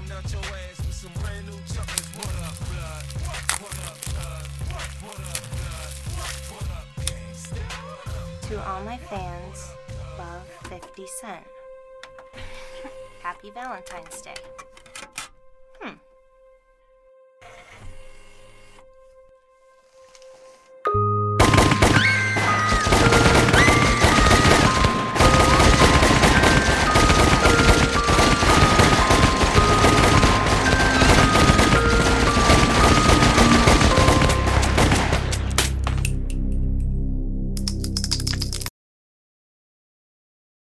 busting out your ass with some brand new chocolates. What up, blood? What up, blood? What up, blood? What up, gangsta? To all my fans, love 50 Cent. Happy Valentine's Day.